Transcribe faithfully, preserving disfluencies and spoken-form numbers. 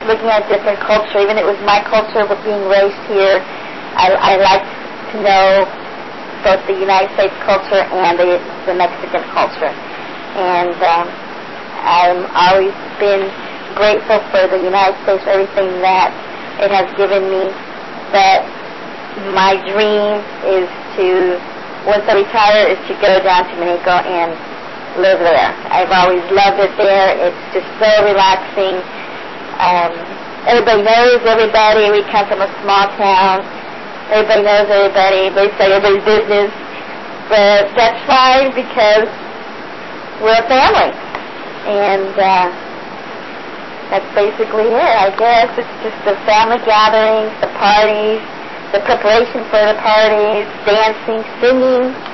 looking at different culture. Even it was my culture, but being raised here, I, I like to know both the United States culture and the, the Mexican culture. And um, I've always been grateful for the United States, for everything that it has given me. But my dream is to, once I retire, is to go down to Mexico and live there. I've always loved it there. It's just so relaxing. Um, everybody knows everybody. We come from a small town. Everybody knows everybody. They say everybody's business. But that's fine because we're a family. And uh, that's basically it, I guess. It's just the family gatherings, the parties, the preparation for the parties, dancing, singing.